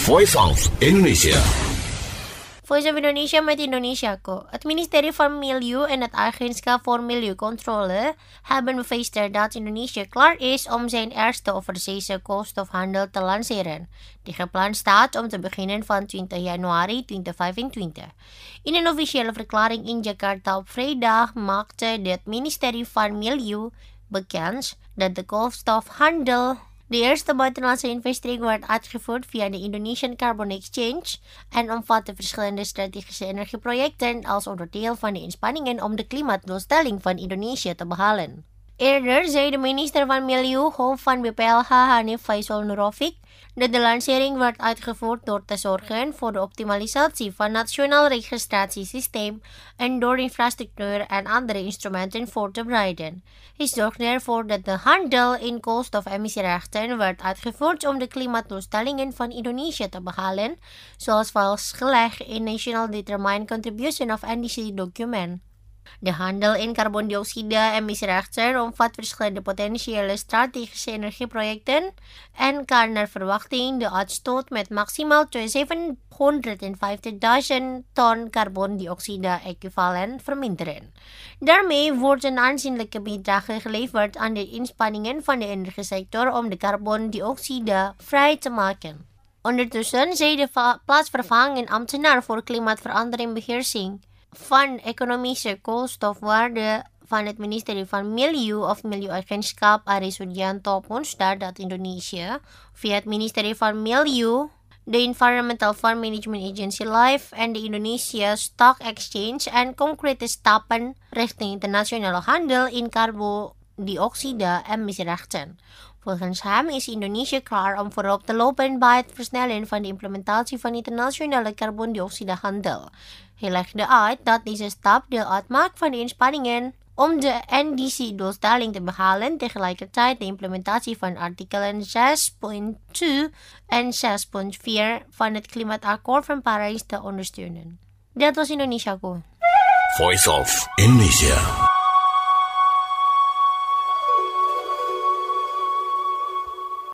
Voice of Indonesia. Voice of Indonesia met Indonesiaco. Het ministerie van Milieu en het Agentschap voor Milieucontrole hebben bevestigd dat Indonesië klaar is om zijn eerste overzeese koolstofhandel te lanceren, die gepland staat om te beginnen van 20 januari 2025. In een officiële verklaring in Jakarta op vrijdag maakte het ministerie van Milieu bekend dat de koolstofhandel de eerste buitenlandse investering wordt uitgevoerd via de Indonesian Carbon Exchange en omvat de verschillende strategische energieprojecten als onderdeel van de inspanningen om de klimaatdoelstelling van Indonesië te behalen. Eerder zei de minister van Milieu, hoofd van BPLH Hanif Faisal Nurofik, dat de lancering wordt uitgevoerd door te zorgen voor de optimalisatie van het nationaal registratiesysteem en door infrastructuur en andere instrumenten voor te breiden. Hij zorgt ervoor dat de handel in koolstofemissierechten wordt uitgevoerd om de klimaatdoelstellingen van Indonesië te behalen, zoals vastgelegd in National Determined Contribution of NDC document. De handel in carbondioxide-emissierechten omvat verschillende potentiële strategische energieprojecten en kan naar verwachting de uitstoot met maximaal 750.000 ton carbondioxide-equivalent verminderen. Daarmee wordt een aanzienlijke bijdrage geleverd aan de inspanningen van de energiesector om de carbondioxide vrij te maken. Ondertussen zei de plaatsvervangend ambtenaar voor klimaatveranderingbeheersing van economische koolstofwaarde van het ministerie van Milieu of Milieuagentschap Arie Sudianto op woensdag dat Indonesië via het ministerie van Milieu, de Environmental Fund Management Agency Life en de Indonesia Stock Exchange en concrete stappen richting internationale handel in carbondioxide-emissierechten. Volgens hem is Indonesië klaar om voorop te lopen bij het versnellen van de implementatie van internationale carbondioxidehandel. Hij legde uit dat deze stap deel uitmaakt van de inspanningen om de NDC-doelstelling te behalen, tegelijkertijd de implementatie van artikelen 6.2 en 6.4 van het Klimaatakkoord van Parijs te ondersteunen. Dat was Indonesiaco. Voice of Indonesia.